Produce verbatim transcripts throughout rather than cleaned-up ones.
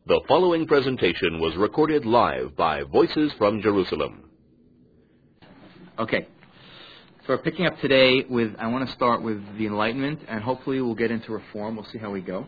The following presentation was recorded live by Voices from Jerusalem. Okay, so we're picking up today with, I want to start with the Enlightenment, and hopefully we'll get into Reform. We'll see how we go.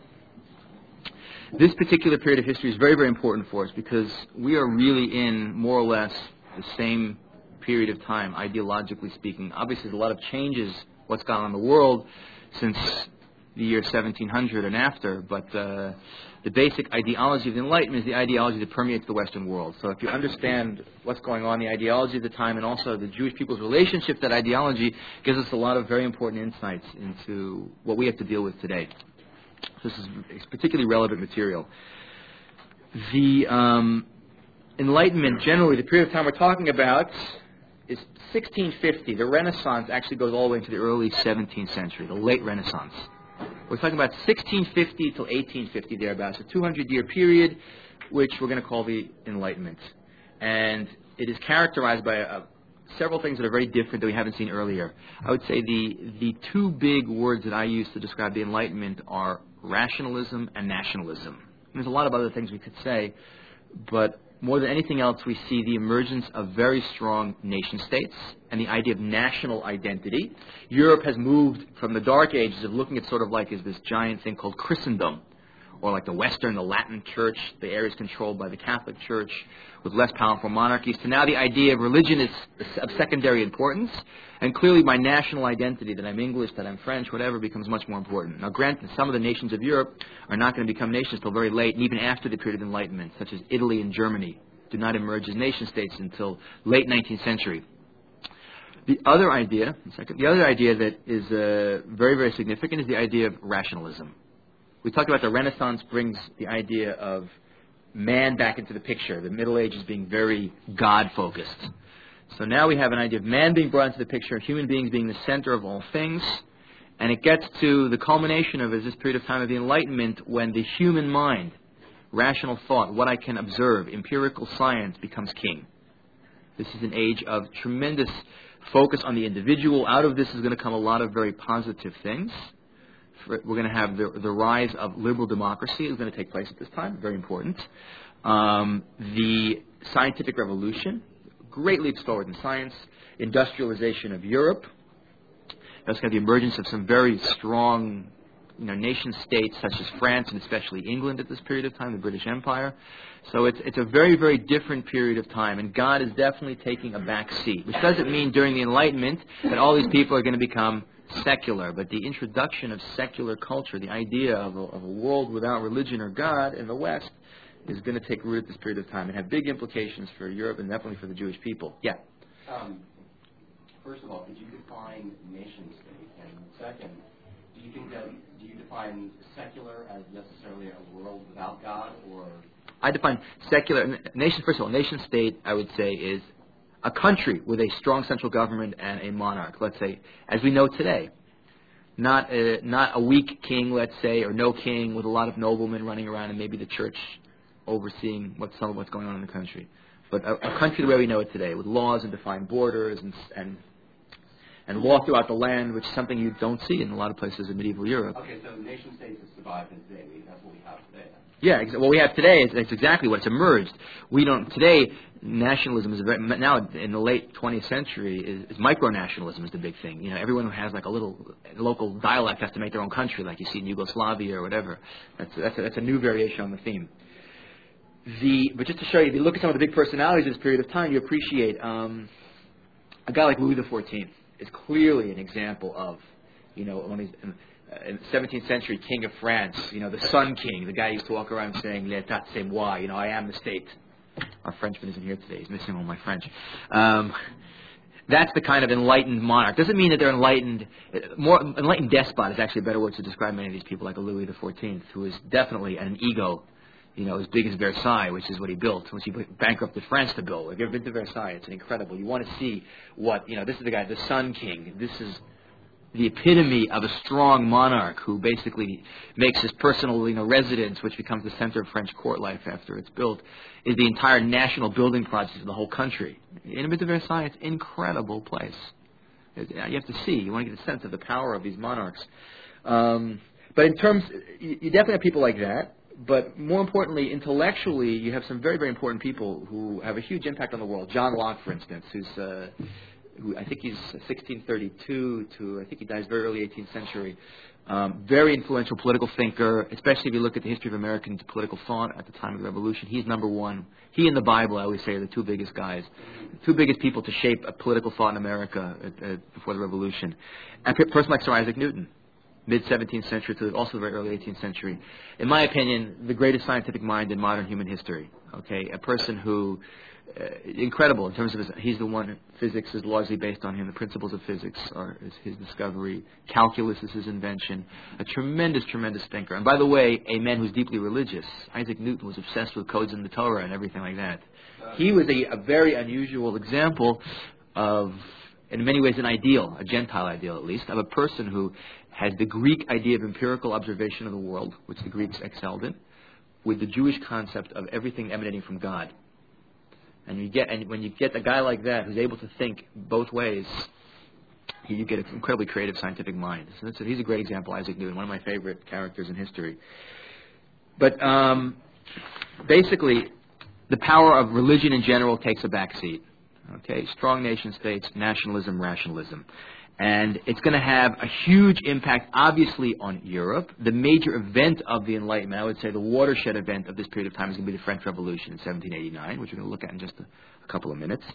This particular period of history is very, very important for us because we are really in more or less the same period of time, ideologically speaking. Obviously, there's a lot of changes, what's gone on in the world since the year seventeen hundred and after, but uh, the basic ideology of the Enlightenment is the ideology that permeates the Western world. So if you understand what's going on, the ideology of the time, and also the Jewish people's relationship to that ideology, gives us a lot of very important insights into what we have to deal with today. This is it's particularly relevant material. The um, Enlightenment, generally, the period of time we're talking about is sixteen fifty. The Renaissance actually goes all the way into the early seventeenth century, the late Renaissance. We're talking about sixteen fifty till eighteen fifty, thereabouts, a two hundred year period, which we're going to call the Enlightenment. And it is characterized by a, several things that are very different that we haven't seen earlier. I would say the, the two big words that I use to describe the Enlightenment are rationalism and nationalism. There's a lot of other things we could say, but more than anything else, we see the emergence of very strong nation-states and the idea of national identity. Europe has moved from the Dark Ages of looking at sort of like as this giant thing called Christendom, or like the Western, the Latin Church, the areas controlled by the Catholic Church with less powerful monarchies, to now the idea of religion is of secondary importance, and clearly my national identity, that I'm English, that I'm French, whatever, becomes much more important. Now granted, some of the nations of Europe are not going to become nations till very late, and even after the period of Enlightenment, such as Italy and Germany, do not emerge as nation-states until late nineteenth century. The other idea, second, the other idea that is uh, very, very significant is the idea of rationalism. We talked about the Renaissance brings the idea of man back into the picture, the Middle Ages being very God-focused. So now we have an idea of man being brought into the picture, human beings being the center of all things, and it gets to the culmination of this period of time of the Enlightenment when the human mind, rational thought, what I can observe, empirical science becomes king. This is an age of tremendous focus on the individual. Out of this is going to come a lot of very positive things. We're going to have the, the rise of liberal democracy is going to take place at this time, very important. Um, the scientific revolution, great leaps forward in science, industrialization of Europe. That's going to be the emergence of some very strong, you know, nation states such as France and especially England at this period of time, the British Empire. So it's it's a very, very different period of time, and God is definitely taking a back seat, which doesn't mean during the Enlightenment that all these people are going to become secular, but the introduction of secular culture, the idea of a, of a world without religion or God in the West, is going to take root at this period of time and have big implications for Europe and definitely for the Jewish people. Yeah? Um, first of all, could you define nation state? And second, do you think that, do you define secular as necessarily a world without God, or? I define secular, nation, first of all, nation state, I would say, is a country with a strong central government and a monarch, let's say, as we know today. Not a, not a weak king, let's say, or no king with a lot of noblemen running around and maybe the church overseeing what, some of what's going on in the country. But a, a country the way we know it today, with laws and defined borders and, and and law throughout the land, which is something you don't see in a lot of places in medieval Europe. Okay, so nation states have survived in today. That's what we have today. Yeah, ex- what we have today is that's exactly what's emerged. We don't today. Nationalism is a very, now in the late twentieth century is, is micronationalism is the big thing. You know, everyone who has like a little local dialect has to make their own country, like you see in Yugoslavia or whatever. That's that's a, that's a new variation on the theme. The but just to show you, if you look at some of the big personalities of this period of time, you appreciate um, a guy like Louis the fourteenth is clearly an example of, you know, one of these. Uh, in the seventeenth century, King of France, you know, the Sun King, the guy who used to walk around saying, "L'état c'est moi," you know, I am the state. Our Frenchman isn't here today. He's missing all my French. Um, that's the kind of enlightened monarch. Doesn't mean that they're enlightened. More enlightened despot is actually a better word to describe many of these people, like a Louis the fourteenth, who is definitely an ego, you know, as big as Versailles, which is what he built, which he bankrupted France to build. If you've ever been to Versailles, it's incredible. You want to see what, you know, this is the guy, the Sun King. This is the epitome of a strong monarch who basically makes his personal, you know, residence, which becomes the center of French court life after it's built, is the entire national building project of the whole country. In a bit of Versailles, it's an incredible place. You have to see. You want to get a sense of the power of these monarchs. Um, but in terms, you definitely have people like that. but more importantly, intellectually, you have some very, very important people who have a huge impact on the world. John Locke, for instance, who's uh, who I think he's sixteen thirty-two to I think he dies very early eighteenth century. Um, very influential political thinker, especially if you look at the history of American political thought at the time of the Revolution. He's number one. He and the Bible, I always say, are the two biggest guys, the two biggest people to shape a political thought in America at, at, before the Revolution. And a person like Sir Isaac Newton, mid-seventeenth century to also the very early eighteenth century. In my opinion, the greatest scientific mind in modern human history. Okay, a person who, uh, incredible in terms of his, he's the one, physics is largely based on him. The principles of physics are is his discovery. Calculus is his invention. A tremendous, tremendous thinker. And by the way, a man who's deeply religious. Isaac Newton was obsessed with codes in the Torah and everything like that. He was a, a very unusual example of, in many ways, an ideal, a Gentile ideal at least, of a person who has the Greek idea of empirical observation of the world, which the Greeks excelled in, with the Jewish concept of everything emanating from God. And you get, and when you get a guy like that who's able to think both ways, you get an incredibly creative scientific mind. So that's a, he's a great example, Isaac Newton, one of my favorite characters in history. But um, basically, the power of religion in general takes a backseat. Okay, strong nation states, nationalism, rationalism. And it's going to have a huge impact, obviously, on Europe. The major event of the Enlightenment, I would say the watershed event of this period of time, is going to be the French Revolution in seventeen eighty-nine, which we're going to look at in just a, a couple of minutes.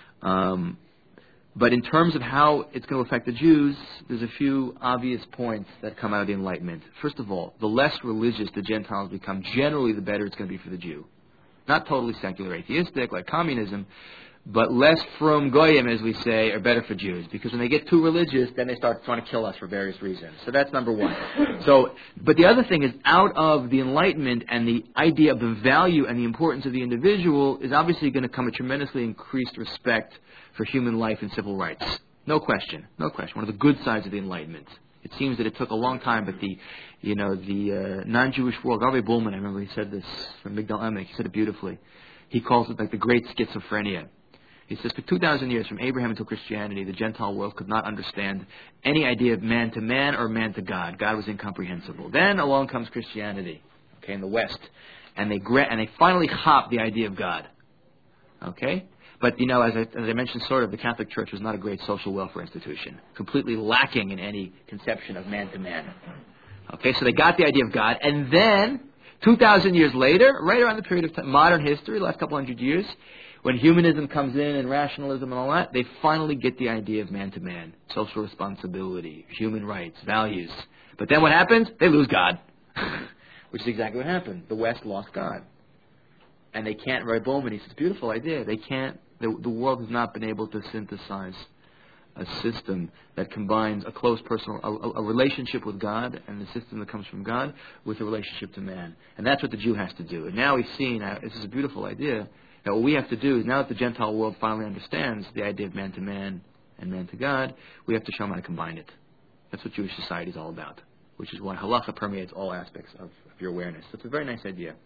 Um, but in terms of how it's going to affect the Jews, there's a few obvious points that come out of the Enlightenment. First of all, the less religious the Gentiles become, generally the better it's going to be for the Jew. Not totally secular atheistic, like communism, but less frum goyim, as we say, are better for Jews. Because when they get too religious, then they start trying to kill us for various reasons. So that's number one. So, but the other thing is, out of the Enlightenment and the idea of the value and the importance of the individual is obviously going to come a tremendously increased respect for human life and civil rights. No question. No question. One of the good sides of the Enlightenment. It seems that it took a long time, but the, you know, the uh, non-Jewish world, Harvey Bullman, I remember he said this from Migdal Emek, he said it beautifully. He calls it like the great schizophrenia. He says, for two thousand years, from Abraham until Christianity, the Gentile world could not understand any idea of man to man or man to God. God was incomprehensible. Then along comes Christianity, okay, in the West, and they gra- and they finally hop the idea of God, okay? But, you know, as I, as I mentioned, sort of, the Catholic Church was not a great social welfare institution, completely lacking in any conception of man to man. Okay, so they got the idea of God, and then, two thousand years later, right around the period of time, modern history, the last couple hundred years, when humanism comes in and rationalism and all that, they finally get the idea of man-to-man, social responsibility, human rights, values. But then what happens? They lose God, which is exactly what happened. The West lost God. And they can't, Roy Bowman, he says, beautiful idea, they can't, the, the world has not been able to synthesize a system that combines a close personal, a, a relationship with God and the system that comes from God with a relationship to man. And that's what the Jew has to do. And now we've seen, uh, this is a beautiful idea, that what we have to do is, now that the Gentile world finally understands the idea of man-to-man and man-to-God, we have to show them how to combine it. That's what Jewish society is all about, which is why halacha permeates all aspects of, of your awareness. So it's a very nice idea.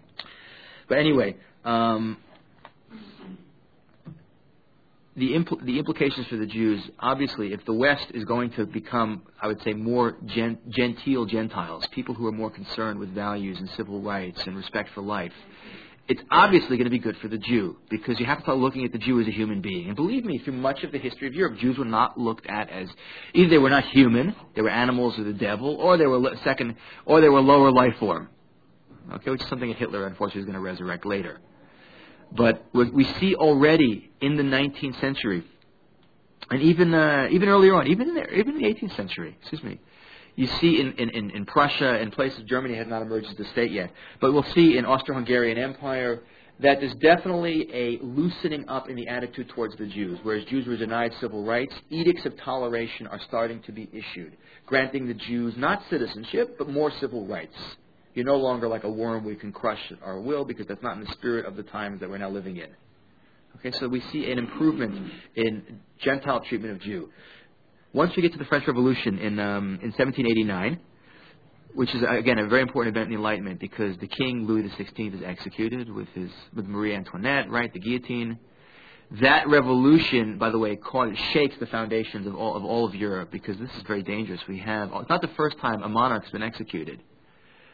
But anyway, um, the, impl- the implications for the Jews, obviously, if the West is going to become, I would say, more gen- genteel Gentiles, people who are more concerned with values and civil rights and respect for life, it's obviously going to be good for the Jew, because you have to start looking at the Jew as a human being. And believe me, through much of the history of Europe, Jews were not looked at as, either they were not human, they were animals or the devil, or they were lo- second, or they were lower life form. Okay, which is something that Hitler, unfortunately, is going to resurrect later. But what we see already in the nineteenth century, and even uh, even earlier on, even in the, even in the eighteenth century, excuse me, you see in, in, in Prussia and places, Germany had not emerged as a state yet, but we'll see in Austro-Hungarian Empire that there's definitely a loosening up in the attitude towards the Jews. Whereas Jews were denied civil rights, edicts of toleration are starting to be issued, granting the Jews not citizenship, but more civil rights. You're no longer like a worm we can crush at our will, because that's not in the spirit of the times that we're now living in. Okay, so we see an improvement in Gentile treatment of Jew. Once we get to the French Revolution in um, in seventeen eighty-nine, which is, again, a very important event in the Enlightenment, because the King, Louis the sixteenth, is executed with his with Marie Antoinette, right, the guillotine. That revolution, by the way, caught, shakes the foundations of all, of all of Europe, because this is very dangerous. We have, it's not the first time a monarch's been executed.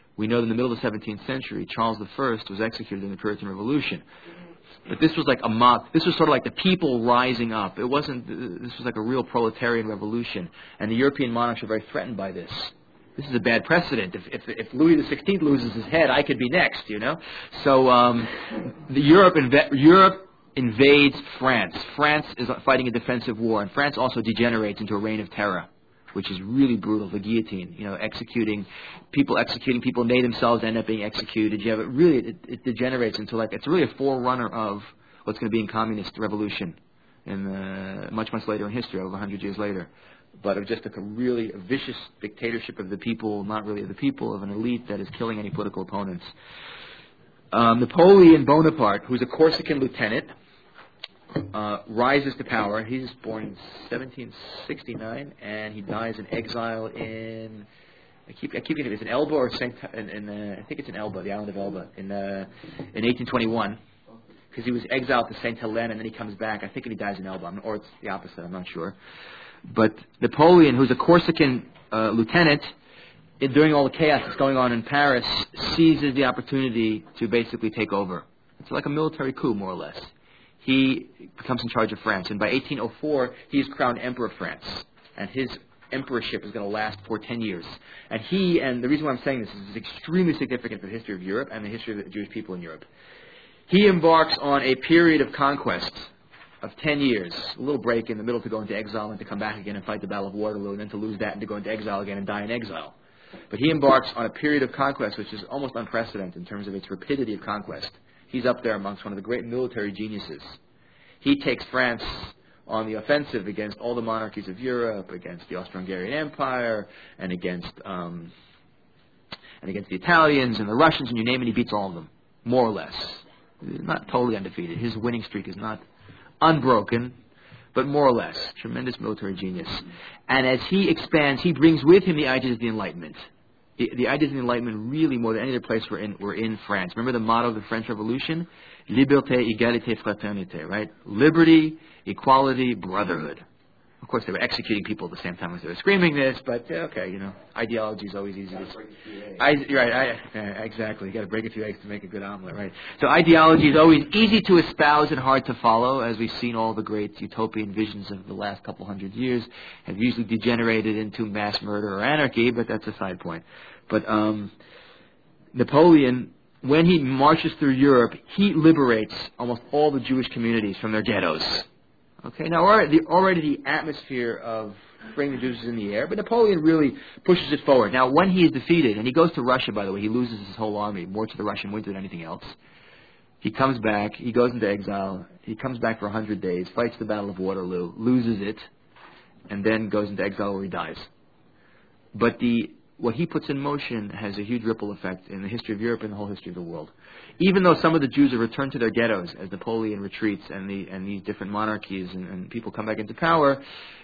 We know that in the middle of the seventeenth century, Charles the First was executed in the Puritan Revolution. But this was like a mob. This was sort of like the people rising up. It wasn't. This was like a real proletarian revolution, and the European monarchs were very threatened by this. This is a bad precedent. If if, if Louis the Sixteenth loses his head, I could be next. You know. So um, the Europe inv- Europe invades France. France is fighting a defensive war, and France also degenerates into a reign of terror, which is really brutal. The guillotine, you know, executing people, executing people. They themselves end up being executed. You have it really, it, it degenerates into like it's really a forerunner of what's going to be in communist revolution, in uh, much much later in history, over a hundred years later. But of just like a really a vicious dictatorship of the people, not really of the people, of an elite that is killing any political opponents. Um, Napoleon Bonaparte, who's a Corsican lieutenant, Uh, rises to power. He was born in seventeen sixty-nine, and he dies in exile in. I keep I keep getting it. It's in Elba or Saint. In, in uh, I think it's in Elba, the island of Elba, in uh, in eighteen twenty-one, because he was exiled to Saint Helena, and then he comes back. I think he dies in Elba, or it's the opposite. I'm not sure. But Napoleon, who's a Corsican uh, lieutenant, it, during all the chaos that's going on in Paris, seizes the opportunity to basically take over. It's like a military coup, more or less. He becomes in charge of France, and by eighteen oh four, he's crowned Emperor of France, and his emperorship is going to last for ten years. And he, and the reason why I'm saying this is it's extremely significant for the history of Europe and the history of the Jewish people in Europe. He embarks on a period of conquest of ten years, a little break in the middle to go into exile and to come back again and fight the Battle of Waterloo, and then to lose that and to go into exile again and die in exile. But he embarks on a period of conquest which is almost unprecedented in terms of its rapidity of conquest. He's up there amongst one of the great military geniuses. He takes France on the offensive against all the monarchies of Europe, against the Austro-Hungarian Empire, and against um, and against the Italians and the Russians, and you name it, he beats all of them, more or less. He's not totally undefeated. His winning streak is not unbroken, but more or less. Tremendous military genius. And as he expands, he brings with him the ideas of the Enlightenment. The, the ideas of the Enlightenment really, more than any other place, were in, were in France. Remember the motto of the French Revolution? Liberté, égalité, fraternité, right? Liberty, equality, brotherhood. Of course, they were executing people at the same time as they were screaming this, but uh, okay, you know, ideology is always easy to... I, right, I, uh, exactly. You got to break a few eggs to make a good omelet, right? So ideology is always easy to espouse and hard to follow, as we've seen all the great utopian visions of the last couple hundred years have usually degenerated into mass murder or anarchy, but that's a side point. But um, Napoleon, when he marches through Europe, he liberates almost all the Jewish communities from their ghettos. Okay, now already, already the atmosphere of bringing the Jews is in the air, but Napoleon really pushes it forward. Now, when he is defeated, and he goes to Russia, by the way, he loses his whole army, more to the Russian winter than anything else. He comes back, he goes into exile, he comes back for a hundred days, fights the Battle of Waterloo, loses it, and then goes into exile where he dies. But the what he puts in motion has a huge ripple effect in the history of Europe and the whole history of the world. Even though some of the Jews are returned to their ghettos as Napoleon retreats and the and these different monarchies and, and people come back into power,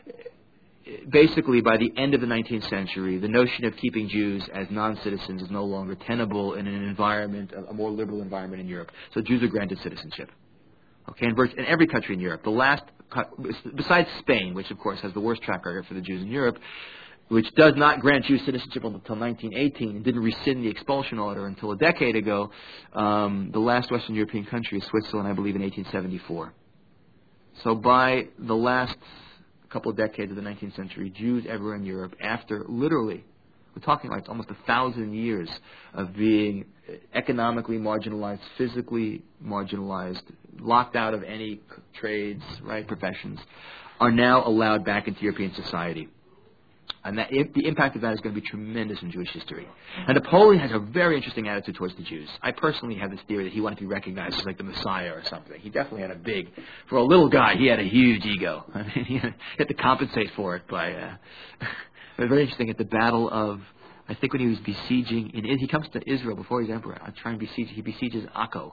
basically by the end of the nineteenth century, the notion of keeping Jews as non-citizens is no longer tenable in an environment, a more liberal environment in Europe. So Jews are granted citizenship. Okay, in, in every country in Europe. The last, besides Spain, which of course has the worst track record for the Jews in Europe, which does not grant Jews citizenship until nineteen eighteen and didn't rescind the expulsion order until a decade ago. Um, the last Western European country is Switzerland, I believe, in eighteen seventy-four. So by the last couple of decades of the nineteenth century, Jews everywhere in Europe, after literally, we're talking like almost a thousand years of being economically marginalized, physically marginalized, locked out of any trades, right, professions, are now allowed back into European society. And that, the impact of that is going to be tremendous in Jewish history. And Napoleon has a very interesting attitude towards the Jews. I personally have this theory that he wanted to be recognized as like the Messiah or something. He definitely had a big, for a little guy, he had a huge ego. I mean, he had to compensate for it by, uh, it was very interesting at the Battle of, I think when he was besieging, in, he comes to Israel before he's emperor, I try and besiege, he besieges Akko.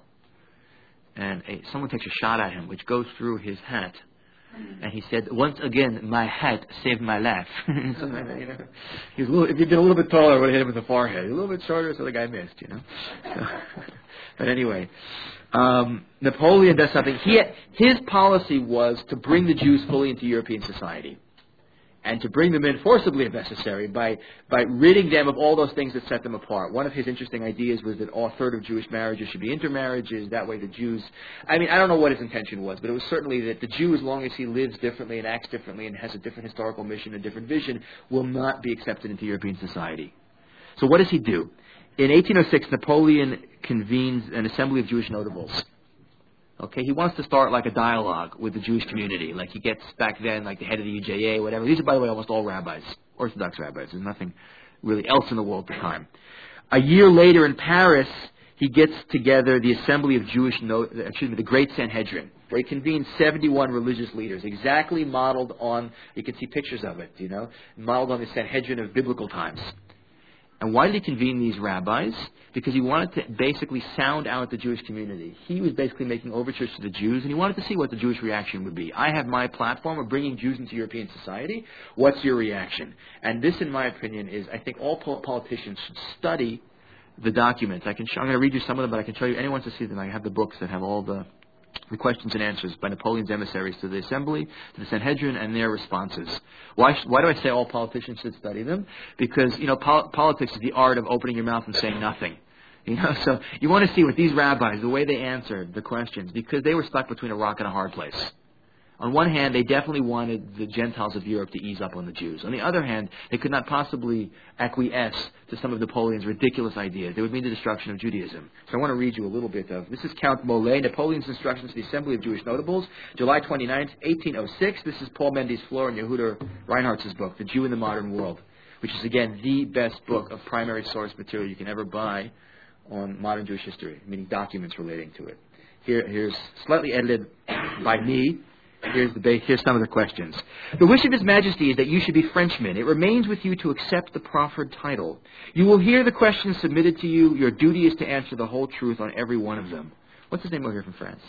And a, someone takes a shot at him, which goes through his hat. And he said, once again, my hat saved my life. Something like that, you know. He was a little, if he'd been a little bit taller, I would have hit him in the forehead. A little bit shorter, so the guy missed, you know. So, but anyway, um, Napoleon does something. He had, his policy was to bring the Jews fully into European society. and to bring them in forcibly if necessary by, by ridding them of all those things that set them apart. One of his interesting ideas was that a third of Jewish marriages should be intermarriages. That way the Jews, I mean, I don't know what his intention was, but it was certainly that the Jew, as long as he lives differently and acts differently and has a different historical mission, a different vision, will not be accepted into European society. So what does he do? In eighteen oh six, Napoleon convenes an assembly of Jewish notables. Okay, he wants to start like a dialogue with the Jewish community. Like he gets back then, like the head of the U J A, whatever. These are, by the way, almost all rabbis, Orthodox rabbis. There's nothing really else in the world at the time. A year later in Paris, he gets together the assembly of Jewish, no, excuse me, the Great Sanhedrin, where he convenes seventy-one religious leaders, exactly modeled on, you can see pictures of it, you know, modeled on the Sanhedrin of biblical times. And why did he convene these rabbis? Because he wanted to basically sound out the Jewish community. He was basically making overtures to the Jews, and he wanted to see what the Jewish reaction would be. I have my platform of bringing Jews into European society. What's your reaction? And this, in my opinion, is I think all politicians should study the documents. I can show, I'm going to read you some of them, but I can show you, anyone wants to see them. I have the books that have all the the questions and answers by Napoleon's emissaries to the Assembly, to the Sanhedrin, and their responses. Why, why do I say all politicians should study them? Because, you know, pol- politics is the art of opening your mouth and saying nothing. You know, so you want to see what these rabbis, the way they answered the questions, because they were stuck between a rock and a hard place. On one hand, they definitely wanted the Gentiles of Europe to ease up on the Jews. On the other hand, they could not possibly acquiesce to some of Napoleon's ridiculous ideas. They would mean the destruction of Judaism. So I want to read you a little bit of, this is Count Molay, Napoleon's Instructions to the Assembly of Jewish Notables, July twenty-ninth, eighteen oh six. This is Paul Mendes Flohr and Yehuda Reinhardt's book, The Jew in the Modern World, which is, again, the best book of primary source material you can ever buy on modern Jewish history, meaning documents relating to it. Here, here's slightly edited by me. Here's, the base, here's some of the questions. The wish of His Majesty is that you should be Frenchmen. It remains with you to accept the proffered title. You will hear the questions submitted to you. Your duty is to answer the whole truth on every one of them. What's his name over here from France?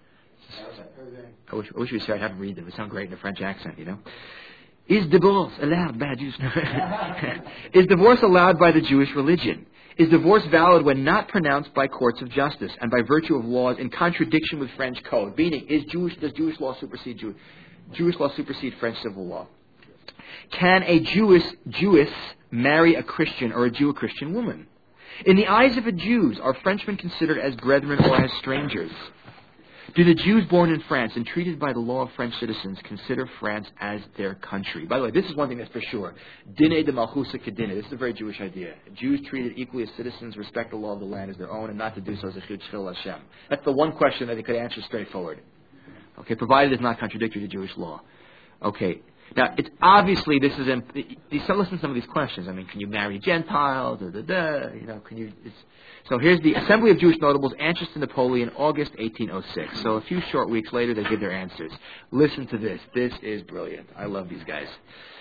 I wish, I wish we said I'd have him read them. It would sound great in a French accent, you know. Is divorce allowed by Jews? Is divorce allowed by the Jewish religion? Is divorce valid when not pronounced by courts of justice and by virtue of laws in contradiction with French code? Meaning, is Jewish, does Jewish law supersede Jew, Jewish law supersede French civil law? Can a Jewish Jewess marry a Christian or a Jew a Christian woman? In the eyes of the Jews, are Frenchmen considered as brethren or as strangers? Do the Jews born in France and treated by the law of French citizens consider France as their country? By the way, this is one thing that's for sure. Dine de malchusa kedine. This is a very Jewish idea. Jews treated equally as citizens, respect the law of the land as their own, and not to do so as a chut shel Hashem. That's the one question that they could answer straightforward. Okay, provided it's not contradictory to Jewish law. Okay. Now, it's obviously this is. Imp- listen to some of these questions. I mean, can you marry Gentiles? Da, da, da, you know, can you? It's, so here's the Assembly of Jewish Notables, answers to Napoleon, August eighteen oh six. So a few short weeks later, they give their answers. Listen to this. This is brilliant. I love these guys.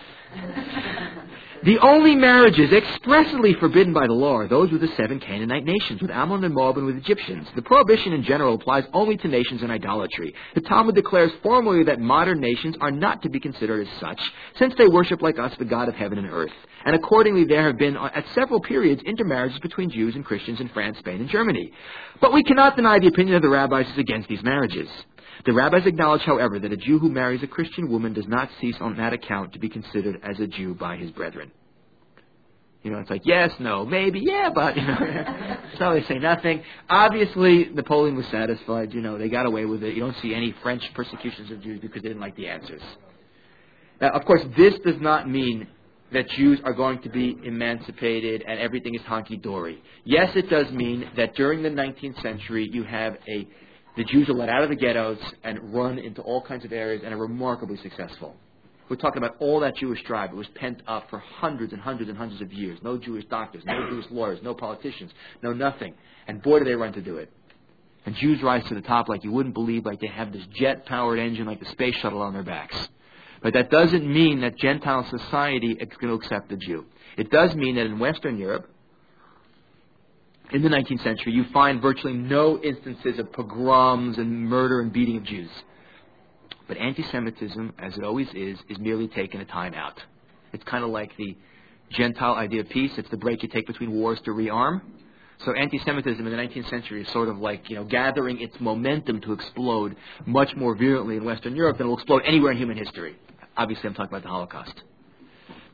The only marriages expressly forbidden by the law are those with the seven Canaanite nations, with Ammon and Moab and with Egyptians. The prohibition in general applies only to nations in idolatry. The Talmud declares formally that modern nations are not to be considered as such, since they worship like us the God of heaven and earth. And accordingly there have been, at several periods, intermarriages between Jews and Christians in France, Spain, and Germany. But we cannot deny the opinion of the rabbis is against these marriages. The rabbis acknowledge, however, that a Jew who marries a Christian woman does not cease on that account to be considered as a Jew by his brethren. You know, it's like, yes, no, maybe, yeah, but, you know. So they say nothing. Obviously, Napoleon was satisfied. You know, they got away with it. You don't see any French persecutions of Jews because they didn't like the answers. Now, of course, this does not mean that Jews are going to be emancipated and everything is honky-dory. Yes, it does mean that during the nineteenth century, you have a... The Jews are let out of the ghettos and run into all kinds of areas and are remarkably successful. We're talking about all that Jewish tribe. It was pent up for hundreds and hundreds and hundreds of years. No Jewish doctors, no Jewish lawyers, no politicians, no nothing. And boy, do they run to do it. And Jews rise to the top like you wouldn't believe, like they have this jet-powered engine like the space shuttle on their backs. But that doesn't mean that Gentile society is going to accept the Jew. It does mean that in Western Europe, in the nineteenth century, you find virtually no instances of pogroms and murder and beating of Jews. But anti-Semitism, as it always is, is merely taking a time out. It's kind of like the Gentile idea of peace. It's the break you take between wars to rearm. So anti-Semitism in the nineteenth century is sort of like, you know, gathering its momentum to explode much more virulently in Western Europe than it will explode anywhere in human history. Obviously, I'm talking about the Holocaust.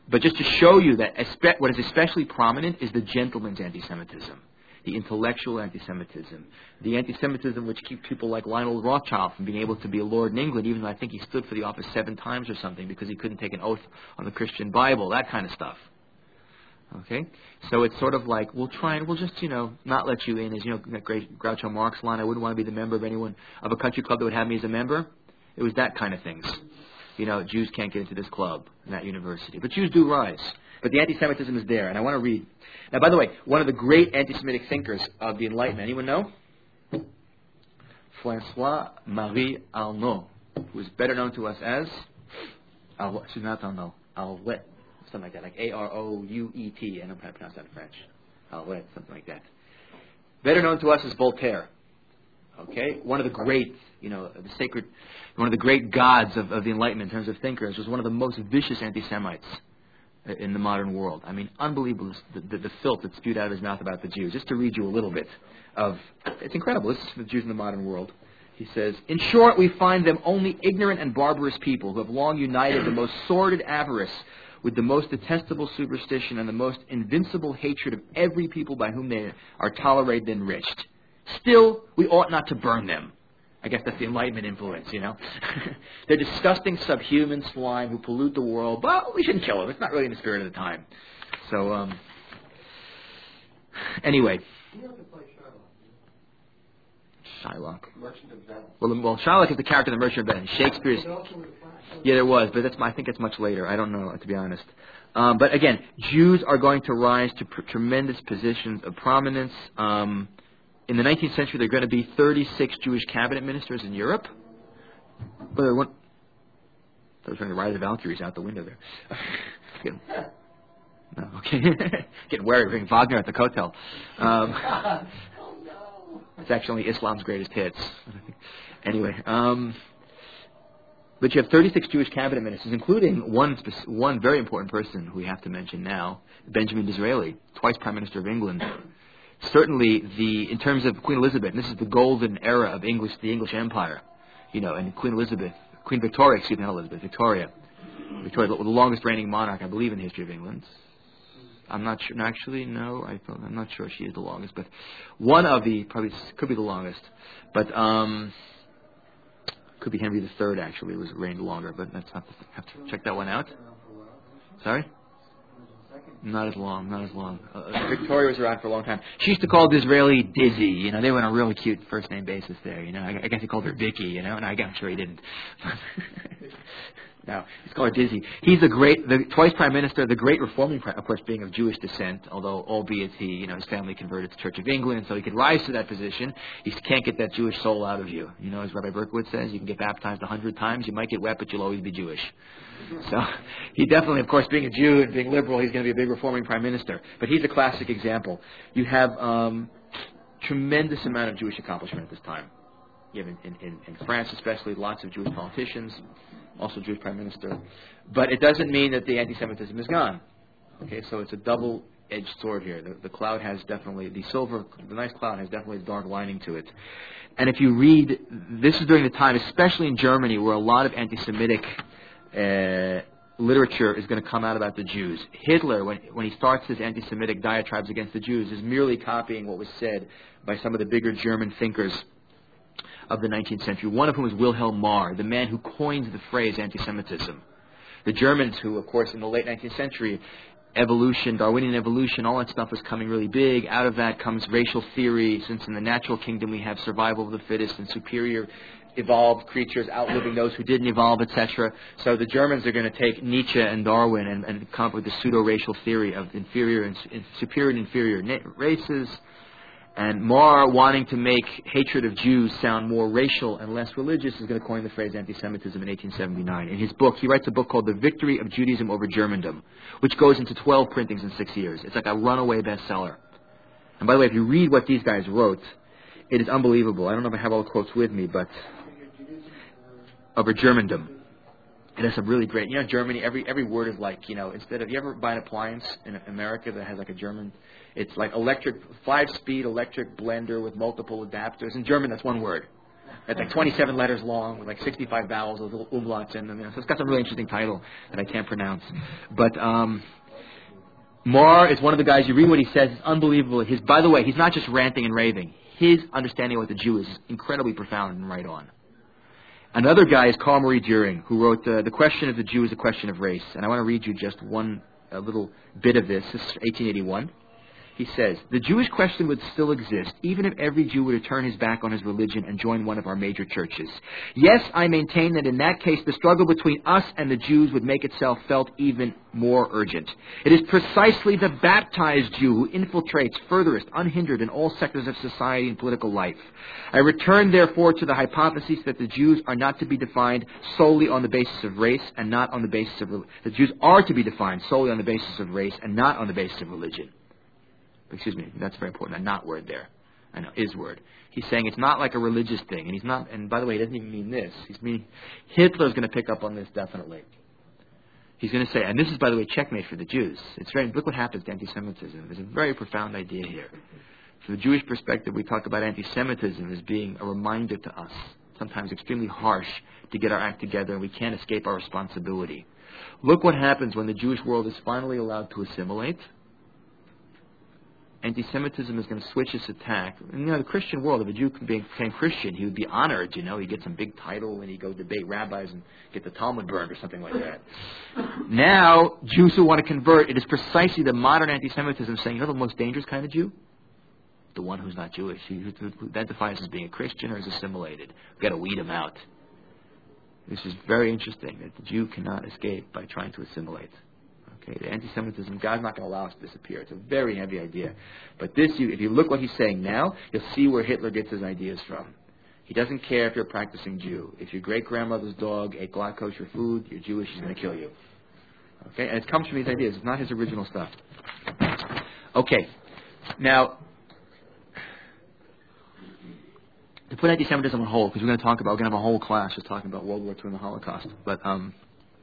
But just to show you that espe- what is especially prominent is the gentleman's anti-Semitism, the intellectual anti-Semitism, the anti-Semitism which keeps people like Lionel Rothschild from being able to be a lord in England, even though I think he stood for the office seven times or something because he couldn't take an oath on the Christian Bible, that kind of stuff. Okay? So it's sort of like, we'll try and we'll just, you know, not let you in. As you know, that great Groucho Marx line, I wouldn't want to be the member of anyone, of a country club that would have me as a member. It was that kind of things. You know, Jews can't get into this club, in that university. But Jews do rise. But the anti-Semitism is there, and I want to read. Now, by the way, one of the great anti-Semitic thinkers of the Enlightenment, anyone know? François-Marie Arnaud, who is better known to us as, Ar- she's not Arnaud, Arouet, something like that, like A R O U E T, I don't know how to pronounce that in French. Arouet, something like that. Better known to us as Voltaire. Okay, one of the great, you know, the sacred, one of the great gods of, of the Enlightenment in terms of thinkers, was one of the most vicious anti-Semites in the modern world. I mean, unbelievable, the, the, the filth that spewed out of his mouth about the Jews. Just to read you a little bit of, it's incredible, this is the Jews in the modern world. He says, in short, we find them only ignorant and barbarous people who have long united the most sordid avarice with the most detestable superstition and the most invincible hatred of every people by whom they are tolerated and enriched. Still, we ought not to burn them. I guess that's the Enlightenment influence, you know. They're disgusting subhuman swine who pollute the world, but we shouldn't kill them. It's not really in the spirit of the time. So, um, anyway. Shylock. Merchant of Venice. Well, well, Shylock is the character in the Merchant of Venice. Shakespeare's. Yeah, there was, but that's I think it's much later. I don't know, to be honest. Um, but again, Jews are going to rise to pr- tremendous positions of prominence. Um, in the nineteenth century, there are going to be thirty-six Jewish cabinet ministers in Europe. But one, I was trying to ride the Valkyries out the window there. Getting, no, okay. Getting wary of bringing Wagner at the hotel. Um, Oh, no. it's actually Islam's greatest hits. Anyway, um, but you have thirty-six Jewish cabinet ministers, including one spec- one very important person who we have to mention now, Benjamin Disraeli, twice Prime Minister of England. Certainly, the in terms of Queen Elizabeth, and this is the golden era of English, the English Empire, you know, and Queen Elizabeth, Queen Victoria, excuse me, not Elizabeth, Victoria, Victoria, the longest reigning monarch, I believe, in the history of England. I'm not sure. Actually, no, I, I'm not sure she is the longest, but one of the probably could be the longest, but um, could be Henry the Third. Actually, was reigned longer, but that's not. Have to check that one out. Sorry. Not as long, not as long. Uh, Victoria was around for a long time. She used to call Disraeli Dizzy. You know, they were on a really cute first name basis there. You know, I, I guess he called her Vicky. You know, and I, I'm sure he didn't. No, he's called her Dizzy. He's a great, the twice prime minister, the great reforming, of course, being of Jewish descent. Although, albeit he, you know, his family converted to Church of England, so he could rise to that position. He can't get that Jewish soul out of you. You know, as Rabbi Berkowitz says, you can get baptized a hundred times, you might get wet, but you'll always be Jewish. So he definitely, of course, being a Jew and being liberal, he's going to be a big reforming prime minister. But he's a classic example. You have um, tremendous amount of Jewish accomplishment at this time. You have in, in, in France, especially, lots of Jewish politicians, also Jewish prime minister. But it doesn't mean that the anti-Semitism is gone. Okay, so it's a double-edged sword here. The, the cloud has definitely, the silver, the nice cloud has definitely a dark lining to it. And if you read, this is during the time, especially in Germany, where a lot of anti-Semitic Uh, literature is going to come out about the Jews. Hitler, when, when he starts his anti-Semitic diatribes against the Jews, is merely copying what was said by some of the bigger German thinkers of the nineteenth century, one of whom is Wilhelm Marr, the man who coined the phrase anti-Semitism. The Germans who, of course, in the late nineteenth century, evolution, Darwinian evolution, all that stuff was coming really big. Out of that comes racial theory, since in the natural kingdom we have survival of the fittest and superior evolved creatures outliving those who didn't evolve, et cetera. So the Germans are going to take Nietzsche and Darwin and, and come up with the pseudo-racial theory of inferior and, and superior and inferior na- races. And Marr, wanting to make hatred of Jews sound more racial and less religious, is going to coin the phrase anti-Semitism in eighteen seventy-nine. In his book, he writes a book called The Victory of Judaism Over Germandom, which goes into twelve printings in six years. It's like a runaway bestseller. And by the way, if you read what these guys wrote, it is unbelievable. I don't know if I have all the quotes with me, but over Germandom. It has some really great, you know, Germany, every every word is like, you know, instead of, you ever buy an appliance in America that has like a German, it's like electric, five-speed electric blender with multiple adapters. In German, that's one word. It's like twenty-seven letters long with like sixty-five vowels with little umlauts in them. You know, so it's got some really interesting title that I can't pronounce. But um, Marr is one of the guys, you read what he says, it's unbelievable. His, by the way, he's not just ranting and raving. His understanding of what the Jew is is incredibly profound and right on. Another guy is Carl Marie During, who wrote uh, The Question of the Jew is a Question of Race. And I want to read you just one a little bit of this. This is eighteen eighty-one. He says, the Jewish question would still exist, even if every Jew were to turn his back on his religion and join one of our major churches. Yes, I maintain that in that case, the struggle between us and the Jews would make itself felt even more urgent. It is precisely the baptized Jew who infiltrates furthest, unhindered in all sectors of society and political life. I return, therefore, to the hypothesis that the Jews are not to be defined solely on the basis of race and not on the basis of religion. The Jews are to be defined solely on the basis of race and not on the basis of religion. Excuse me, that's very important. A not word there. I know, is word. He's saying it's not like a religious thing. And he's not, and by the way, he doesn't even mean this. He's meaning Hitler's going to pick up on this definitely. He's going to say, and this is, by the way, checkmate for the Jews. It's very, look what happens to anti-Semitism. There's a very profound idea here. From the Jewish perspective, we talk about anti-Semitism as being a reminder to us, sometimes extremely harsh, to get our act together, and we can't escape our responsibility. Look what happens when the Jewish world is finally allowed to assimilate. Anti-Semitism is going to switch its attack. And, you know, the Christian world, if a Jew became Christian, he would be honored, you know. He'd get some big title and he'd go debate rabbis and get the Talmud burned or something like that. Now, Jews who want to convert, it is precisely the modern anti-Semitism saying, you know the most dangerous kind of Jew? The one who's not Jewish. He who identifies as being a Christian or is assimilated. We've got to weed him out. This is very interesting, that the Jew cannot escape by trying to assimilate. Okay, the anti-Semitism, God's not going to allow us to disappear. It's a very heavy idea. But this, you, if you look what he's saying now, you'll see where Hitler gets his ideas from. He doesn't care if you're a practicing Jew. If your great-grandmother's dog ate black kosher food, you're Jewish, he's going to kill you. Okay, and it comes from these ideas. It's not his original stuff. Okay, now, to put anti-Semitism on hold, because we're going to talk about, we're going to have a whole class just talking about World War Two and the Holocaust. But, um...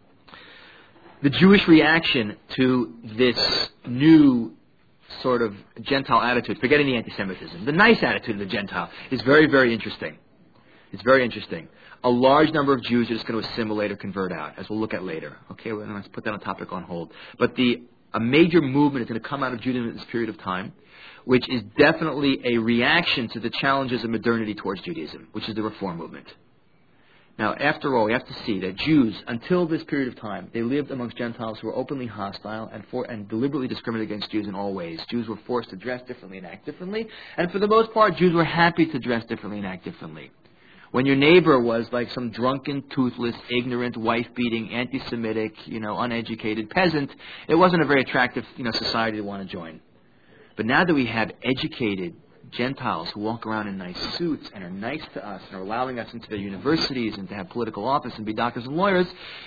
the Jewish reaction to this new sort of Gentile attitude, forgetting the anti-Semitism, the nice attitude of the Gentile, is very, very interesting. It's very interesting. A large number of Jews are just going to assimilate or convert out, as we'll look at later. Okay, well, let's put that on topic on hold. But the a major movement is going to come out of Judaism at this period of time, which is definitely a reaction to the challenges of modernity towards Judaism, which is the Reform movement. Now, after all, we have to see that Jews, until this period of time, they lived amongst Gentiles who were openly hostile and, for, and deliberately discriminated against Jews in all ways. Jews were forced to dress differently and act differently, and for the most part, Jews were happy to dress differently and act differently. When your neighbor was like some drunken, toothless, ignorant, wife-beating, anti-Semitic, you know, uneducated peasant, it wasn't a very attractive, you know, society to want to join. But now that we have educated Gentiles who walk around in nice suits and are nice to us and are allowing us into their universities and to have political office and be doctors and lawyers,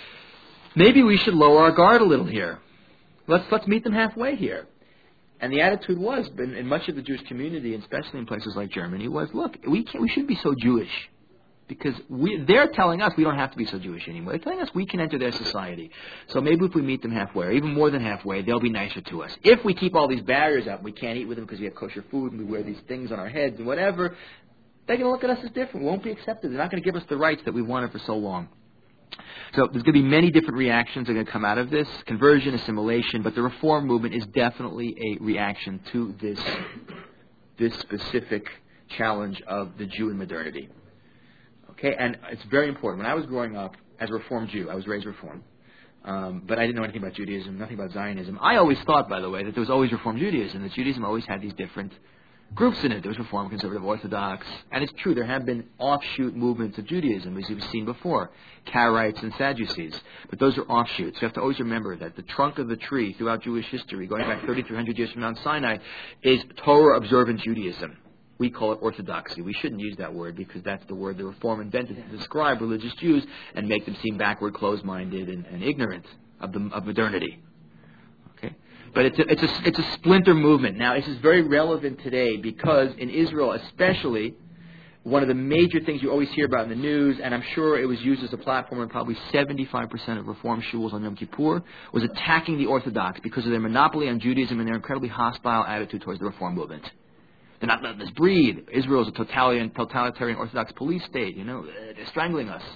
maybe we should lower our guard a little here. Let's let's meet them halfway here. And the attitude was, in, in much of the Jewish community, and especially in places like Germany, was, look, we can't, we shouldn't be so Jewish. Because we, they're telling us we don't have to be so Jewish anymore. They're telling us we can enter their society. So maybe if we meet them halfway, or even more than halfway, they'll be nicer to us. If we keep all these barriers up, we can't eat with them because we have kosher food and we wear these things on our heads and whatever, they're going to look at us as different. We won't be accepted. They're not going to give us the rights that we've wanted for so long. So there's going to be many different reactions that are going to come out of this, conversion, assimilation, but the Reform movement is definitely a reaction to this, this specific challenge of the Jew in modernity. Okay, and it's very important. When I was growing up as a Reformed Jew, I was raised Reformed, um, but I didn't know anything about Judaism, nothing about Zionism. I always thought, by the way, that there was always Reformed Judaism, that Judaism always had these different groups in it. There was Reform, Conservative, Orthodox, and it's true, there have been offshoot movements of Judaism, as you've seen before, Karaites and Sadducees, but those are offshoots. You have to always remember that the trunk of the tree throughout Jewish history, going back thirty-three hundred years from Mount Sinai, is Torah-observant Judaism. We call it orthodoxy. We shouldn't use that word because that's the word the Reform invented to describe religious Jews and make them seem backward, closed-minded, and, and ignorant of the of modernity. Okay, but it's a, it's a it's a splinter movement. Now, this is very relevant today because in Israel, especially, one of the major things you always hear about in the news, and I'm sure it was used as a platform in probably seventy-five percent of Reform shuls on Yom Kippur, was attacking the Orthodox because of their monopoly on Judaism and their incredibly hostile attitude towards the Reform movement. They're not letting us breathe. Israel is a totalitarian, totalitarian Orthodox police state. You know, they're strangling us.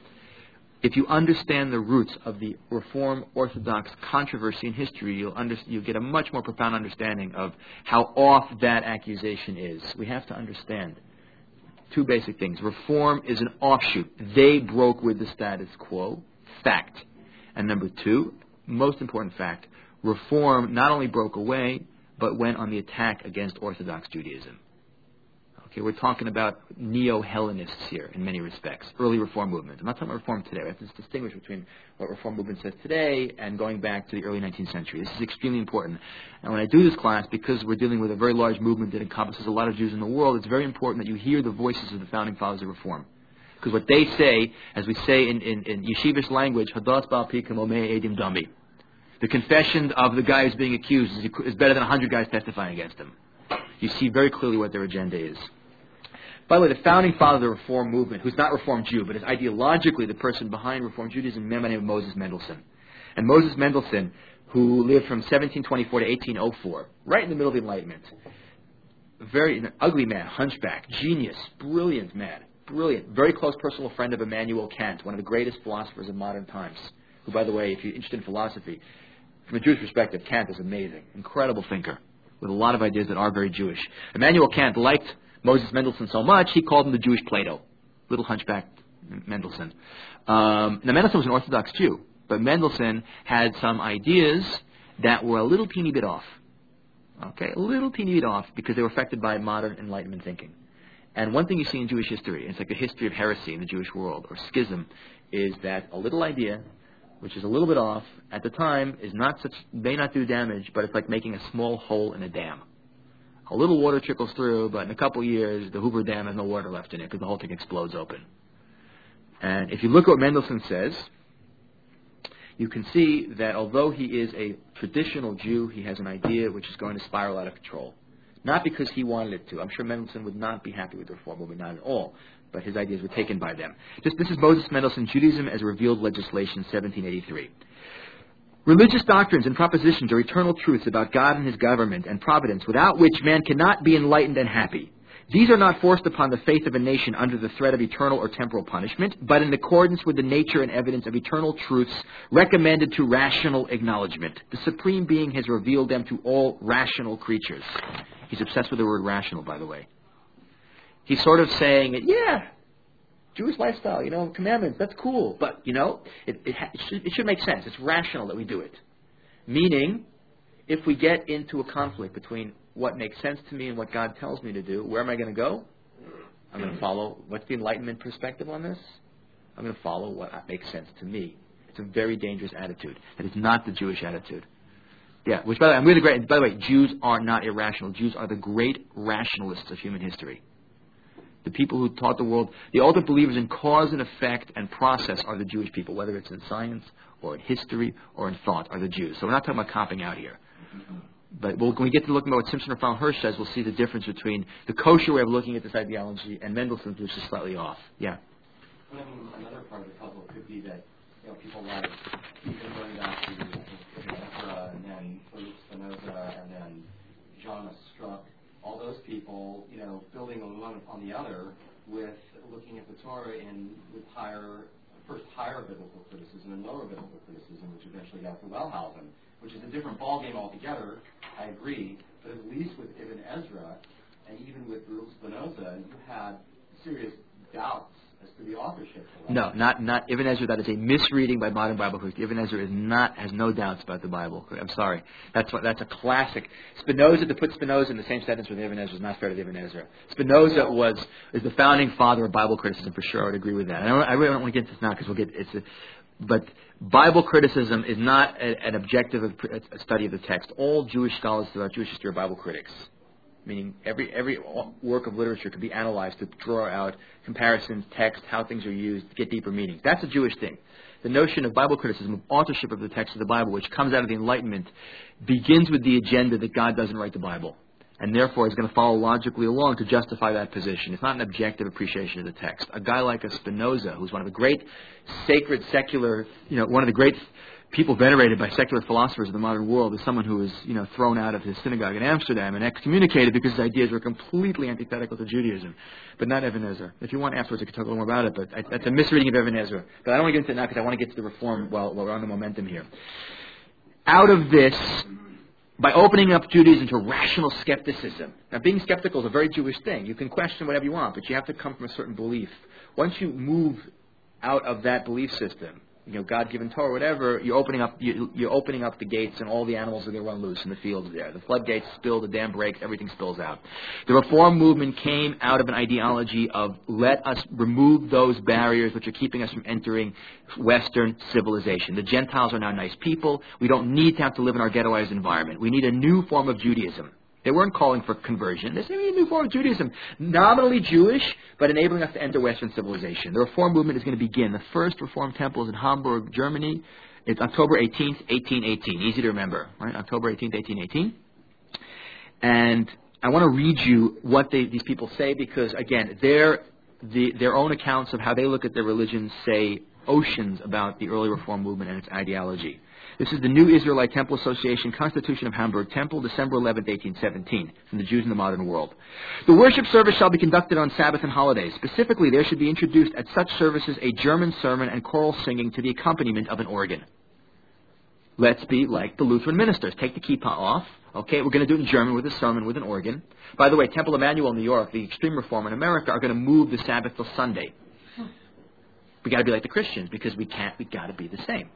If you understand the roots of the Reform Orthodox controversy in history, you'll, under, you'll get a much more profound understanding of how off that accusation is. We have to understand two basic things. Reform is an offshoot. They broke with the status quo. Fact. And number two, most important fact, Reform not only broke away, but went on the attack against Orthodox Judaism. Okay, we're talking about neo-Hellenists here in many respects, early Reform movement. I'm not talking about Reform today. We have to distinguish between what Reform movement says today and going back to the early nineteenth century. This is extremely important. And when I do this class, because we're dealing with a very large movement that encompasses a lot of Jews in the world, it's very important that you hear the voices of the founding fathers of Reform. Because what they say, as we say in, in, in yeshivish language, Hadas Ba'al Pikum Omei Edim Dami. The confession of the guy who's being accused is, is better than a hundred guys testifying against him. You see very clearly what their agenda is. By the way, the founding father of the Reform movement, who's not Reform Jew, but is ideologically the person behind Reform Judaism, a man by the name of Moses Mendelssohn. And Moses Mendelssohn, who lived from seventeen twenty-four to eighteen oh four, right in the middle of the Enlightenment, very an ugly man, hunchback, genius, brilliant man, brilliant, very close personal friend of Immanuel Kant, one of the greatest philosophers of modern times, who, by the way, if you're interested in philosophy, from a Jewish perspective, Kant is amazing, incredible thinker, with a lot of ideas that are very Jewish. Immanuel Kant liked Moses Mendelssohn so much, he called him the Jewish Plato. Little hunchback Mendelssohn. Um, now, Mendelssohn was an Orthodox Jew, but Mendelssohn had some ideas that were a little teeny bit off. Okay, a little teeny bit off because they were affected by modern Enlightenment thinking. And one thing you see in Jewish history, it's like the history of heresy in the Jewish world, or schism, is that a little idea, which is a little bit off, at the time is not such, may not do damage, but it's like making a small hole in a dam. A little water trickles through, but in a couple years, the Hoover Dam has no water left in it because the whole thing explodes open. And if you look at what Mendelssohn says, you can see that although he is a traditional Jew, he has an idea which is going to spiral out of control. Not because he wanted it to. I'm sure Mendelssohn would not be happy with the Reform movement, not at all. But his ideas were taken by them. Just, this is Moses Mendelssohn, Judaism as Revealed Legislation, seventeen eighty-three. Religious doctrines and propositions are eternal truths about God and His government and providence, without which man cannot be enlightened and happy. These are not forced upon the faith of a nation under the threat of eternal or temporal punishment, but in accordance with the nature and evidence of eternal truths recommended to rational acknowledgement. The Supreme Being has revealed them to all rational creatures. He's obsessed with the word rational, by the way. He's sort of saying, yeah, Jewish lifestyle, you know, commandments, that's cool. But, you know, it, it, ha- it, should, it should make sense. It's rational that we do it. Meaning, if we get into a conflict between what makes sense to me and what God tells me to do, where am I going to go? I'm going to follow, what's the Enlightenment perspective on this? I'm going to follow what makes sense to me. It's a very dangerous attitude. That is not the Jewish attitude. Yeah, which, by the way, I'm really great. By the way, Jews are not irrational. Jews are the great rationalists of human history. The people who taught the world, the ultimate believers in cause and effect and process are the Jewish people, whether it's in science or in history or in thought, are the Jews. So we're not talking about copping out here. But we'll, when we get to looking at what Simpson Raphael Hirsch says, we'll see the difference between the kosher way of looking at this ideology and Mendelssohn's, which is slightly off. Yeah? Well, I mean, another part of the puzzle could be that, you know, people like, even going back to Ezra and then Baruch Spinoza and then John Struck, all those people, you know, building on one upon the other with looking at the Torah in with higher, first higher biblical criticism and lower biblical criticism, which eventually got to Wellhausen, which is a different ballgame altogether, I agree, but at least with Ibn Ezra and even with Baruch Spinoza, you had serious doubts as to the authorship. No, not not Ibn Ezra. That is a misreading by modern Bible critics. Ibn Ezra is not has no doubts about the Bible. I'm sorry. That's what that's a classic. Spinoza, to put Spinoza in the same sentence with Ibn Ezra is not fair to Ibn Ezra. Spinoza was is the founding father of Bible criticism for sure. I would agree with that. I, don't, I really don't want to get into this now because we'll get it's. A, but Bible criticism is not a, an objective of, a study of the text. All Jewish scholars throughout Jewish history are Bible critics. Meaning every every work of literature can be analyzed to draw out comparisons, text, how things are used, to get deeper meanings. That's a Jewish thing. The notion of Bible criticism, of authorship of the text of the Bible, which comes out of the Enlightenment, begins with the agenda that God doesn't write the Bible. And therefore is going to follow logically along to justify that position. It's not an objective appreciation of the text. A guy like a Spinoza, who's one of the great sacred, secular, you know, one of the great people venerated by secular philosophers of the modern world as someone who was, you know, thrown out of his synagogue in Amsterdam and excommunicated because his ideas were completely antithetical to Judaism. But not Ibn Ezra. If you want afterwards, I can talk a little more about it, but I, that's a misreading of Ibn Ezra. But I don't want to get into it now because I want to get to the reform while, while we're on the momentum here. Out of this, by opening up Judaism to rational skepticism. Now, being skeptical is a very Jewish thing. You can question whatever you want, but you have to come from a certain belief. Once you move out of that belief system, you know, God-given Torah, whatever, you're opening up, you, you're opening up the gates, and all the animals are going to run loose in the fields there. The floodgates spill, the dam breaks, everything spills out. The Reform movement came out of an ideology of let us remove those barriers which are keeping us from entering Western civilization. The Gentiles are now nice people. We don't need to have to live in our ghettoized environment. We need a new form of Judaism. They weren't calling for conversion. They said we need a new form of Judaism, nominally Jewish, but enabling us to enter Western civilization. The Reform movement is going to begin. The first Reformed temple is in Hamburg, Germany. It's October eighteenth, eighteen eighteen. Easy to remember, right? October eighteenth, eighteen eighteen. And I want to read you what they, these people say because, again, their, the, their own accounts of how they look at their religion say oceans about the early Reform movement and its ideology. This is the New Israelite Temple Association, Constitution of Hamburg Temple, December eleventh, eighteen seventeen, from the Jews in the Modern World. The worship service shall be conducted on Sabbath and holidays. Specifically, there should be introduced at such services a German sermon and choral singing to the accompaniment of an organ. Let's be like the Lutheran ministers. Take the kippah off. Okay, we're going to do it in German with a sermon with an organ. By the way, Temple Emmanuel in New York, the Extreme Reform in America, are going to move the Sabbath till Sunday. We got to be like the Christians because we can't. We got to be the same.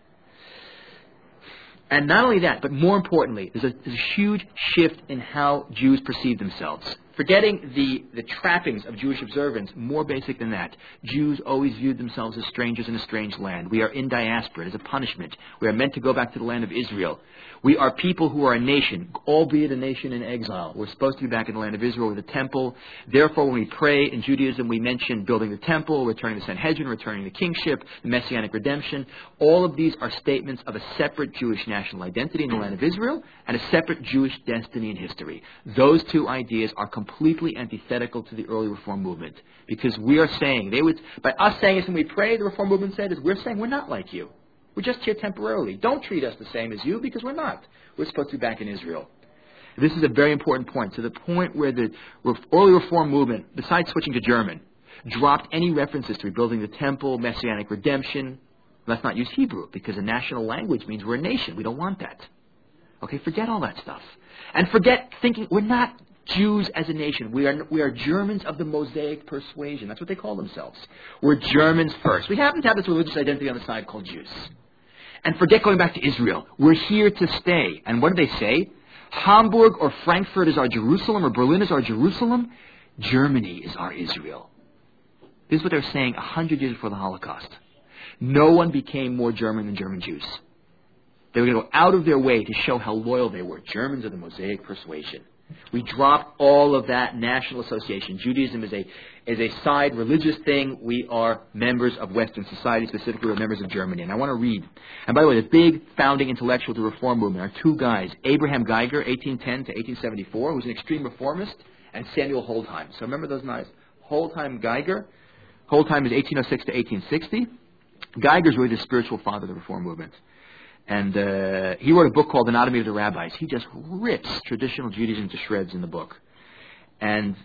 And not only that, but more importantly, there's a, there's a huge shift in how Jews perceive themselves. Forgetting the, the trappings of Jewish observance, more basic than that, Jews always viewed themselves as strangers in a strange land. We are in diaspora. It is a punishment. We are meant to go back to the land of Israel. We are people who are a nation, albeit a nation in exile. We're supposed to be back in the land of Israel with a temple. Therefore, when we pray in Judaism, we mention building the temple, returning the Sanhedrin, returning the kingship, the Messianic redemption. All of these are statements of a separate Jewish national identity in the land of Israel and a separate Jewish destiny and history. Those two ideas are completely antithetical to the early Reform movement because we are saying, they would, by us saying this when we pray, the Reform movement said, is we're saying we're not like you. We're just here temporarily. Don't treat us the same as you because we're not. We're supposed to be back in Israel. This is a very important point. To the point where the early Reform movement, besides switching to German, dropped any references to rebuilding the temple, Messianic redemption. Let's not use Hebrew because a national language means we're a nation. We don't want that. Okay, forget all that stuff. And forget thinking we're not Jews as a nation. We are we are Germans of the Mosaic persuasion. That's what they call themselves. We're Germans first. We happen to have this religious identity on the side called Jews. And forget going back to Israel. We're here to stay. And what do they say? Hamburg or Frankfurt is our Jerusalem or Berlin is our Jerusalem. Germany is our Israel. This is what they're saying a hundred years before the Holocaust. No one became more German than German Jews. They were going to go out of their way to show how loyal they were. Germans of the Mosaic persuasion. We dropped all of that national association. Judaism is a is a side religious thing. We are members of Western society, specifically we're members of Germany. And I want to read. And by the way, the big founding intellectual to the Reform movement are two guys. Abraham Geiger, eighteen ten to eighteen seventy-four, who's an extreme reformist, and Samuel Holdheim. So remember those guys? Holdheim Geiger. Holdheim is eighteen oh six to eighteen sixty. Geiger's really the spiritual father of the Reform movement. And uh, he wrote a book called Anatomy of the Rabbis. He just rips traditional Judaism to shreds in the book. And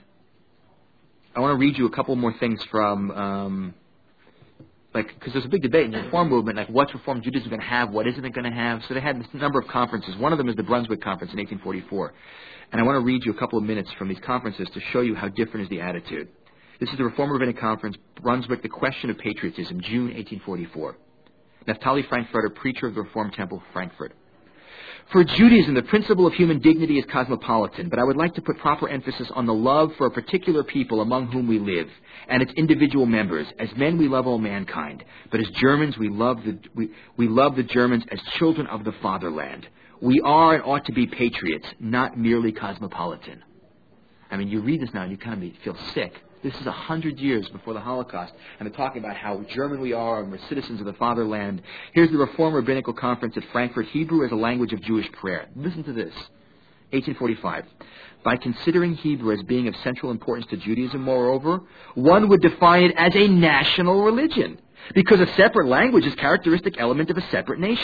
I want to read you a couple more things from, um, like, because there's a big debate in the Reform movement, like what's Reform Judaism going to have, what isn't it going to have. So they had a number of conferences. One of them is the Brunswick Conference in eighteen forty-four. And I want to read you a couple of minutes from these conferences to show you how different is the attitude. This is the Reform Rabbinic Conference, Brunswick, The Question of Patriotism, June eighteen forty-four. Naphtali Frankfurter, preacher of the Reformed Temple, Frankfurt. For Judaism, the principle of human dignity is cosmopolitan, but I would like to put proper emphasis on the love for a particular people among whom we live, and its individual members. As men, we love all mankind, but as Germans, we love the we, we love the Germans as children of the fatherland. We are and ought to be patriots, not merely cosmopolitan. I mean, you read this now and you kind of feel sick. This is a hundred years before the Holocaust, and they're talking about how German we are and we're citizens of the fatherland. Here's the Reform Rabbinical Conference at Frankfurt, Hebrew as a language of Jewish prayer. Listen to this. eighteen forty-five. By considering Hebrew as being of central importance to Judaism, moreover, one would define it as a national religion, because a separate language is a characteristic element of a separate nation.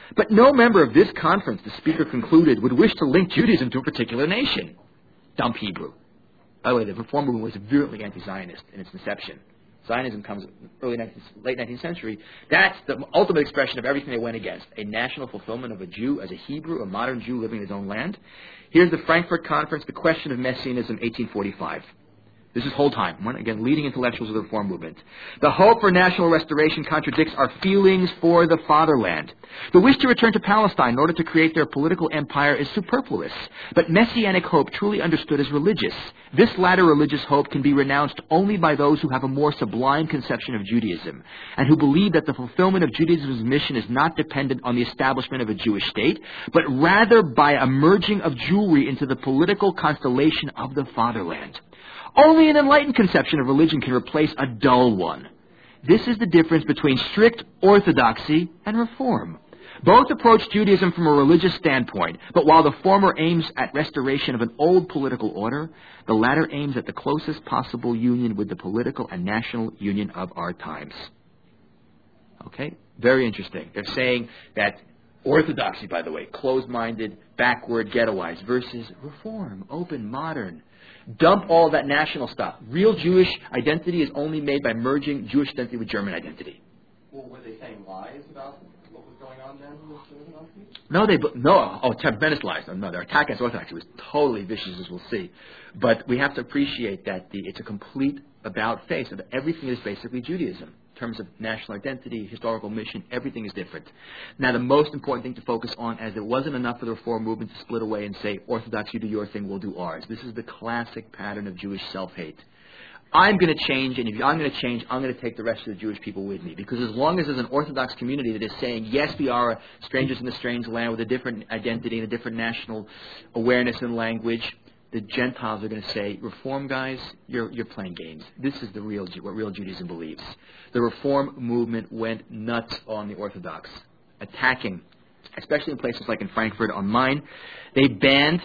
But no member of this conference, the speaker concluded, would wish to link Judaism to a particular nation. Dump Hebrew. By the way, the Reform movement was virulently anti-Zionist in its inception. Zionism comes early nineteenth, late nineteenth century. That's the ultimate expression of everything they went against. A national fulfillment of a Jew as a Hebrew, a modern Jew living in his own land. Here's the Frankfurt Conference, the question of Messianism, eighteen forty-five. This is Holtheim, one, again, leading intellectuals of the Reform movement. The hope for national restoration contradicts our feelings for the fatherland. The wish to return to Palestine in order to create their political empire is superfluous. But Messianic hope, truly understood as religious. This latter religious hope can be renounced only by those who have a more sublime conception of Judaism, and who believe that the fulfillment of Judaism's mission is not dependent on the establishment of a Jewish state, but rather by a merging of Jewry into the political constellation of the fatherland. Only an enlightened conception of religion can replace a dull one. This is the difference between strict orthodoxy and reform. Both approach Judaism from a religious standpoint, but while the former aims at restoration of an old political order, the latter aims at the closest possible union with the political and national union of our times. Okay? Very interesting. They're saying that orthodoxy, by the way, closed-minded, backward, ghettoized, versus reform, open, modern. Dump all that national stuff. Real Jewish identity is only made by merging Jewish identity with German identity. Well, were they saying lies about what was going on then with the Orthodoxy? No, they no. Oh, tremendous lies. No, their attack against Orthodoxy was totally vicious, as we'll see. But we have to appreciate that the, it's a complete about face of everything is basically Judaism. In terms of national identity, historical mission, everything is different. Now, the most important thing to focus on, as it wasn't enough for the Reform movement to split away and say, Orthodox, you do your thing, we'll do ours. This is the classic pattern of Jewish self-hate. I'm going to change, and if I'm going to change, I'm going to take the rest of the Jewish people with me. Because as long as there's an Orthodox community that is saying, yes, we are strangers in a strange land with a different identity and a different national awareness and language, the Gentiles are going to say, Reform guys, you're, you're playing games. This is the real what real Judaism believes. The Reform movement went nuts on the Orthodox, attacking, especially in places like in Frankfurt on Main. They banned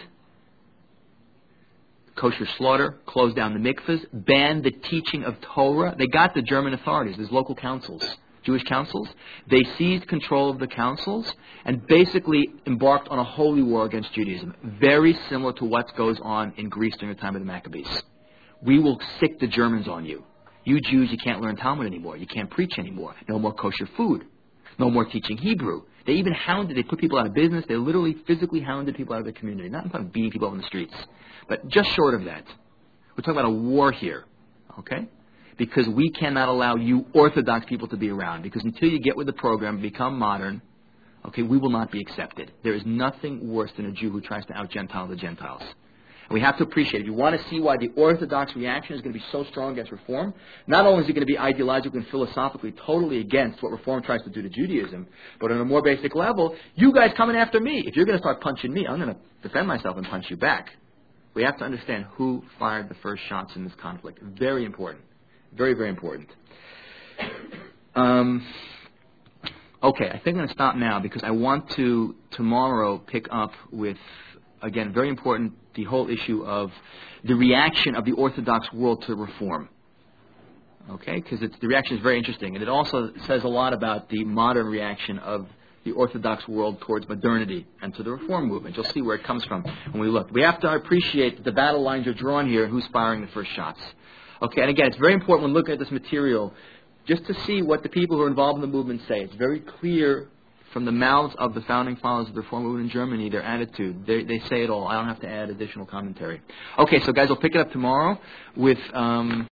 kosher slaughter, closed down the mikvahs, banned the teaching of Torah. They got the German authorities, there's local councils, Jewish councils. They seized control of the councils and basically embarked on a holy war against Judaism, very similar to what goes on in Greece during the time of the Maccabees. We will sick the Germans on you. You Jews, you can't learn Talmud anymore. You can't preach anymore. No more kosher food. No more teaching Hebrew. They even hounded, they put people out of business. They literally physically hounded people out of the community. Not about beating people up on the streets, but just short of that. We're talking about a war here, okay? Because we cannot allow you Orthodox people to be around. Because until you get with the program, become modern, okay, we will not be accepted. There is nothing worse than a Jew who tries to out-Gentile the Gentiles. And we have to appreciate it. If you want to see why the Orthodox reaction is going to be so strong against Reform, not only is it going to be ideologically and philosophically totally against what Reform tries to do to Judaism, but on a more basic level, you guys coming after me. If you're going to start punching me, I'm going to defend myself and punch you back. We have to understand who fired the first shots in this conflict. Very important. Very, very important. Um, okay, I think I'm going to stop now because I want to tomorrow pick up with, again, very important, the whole issue of the reaction of the Orthodox world to Reform. Okay, because the reaction is very interesting. And it also says a lot about the modern reaction of the Orthodox world towards modernity and to the Reform movement. You'll see where it comes from when we look. We have to appreciate that the battle lines are drawn here, who's firing the first shots. Okay, and again, it's very important when looking at this material just to see what the people who are involved in the movement say. It's very clear from the mouths of the founding fathers of the Reform movement in Germany, their attitude. They, they say it all. I don't have to add additional commentary. Okay, so guys, we'll pick it up tomorrow with... Um,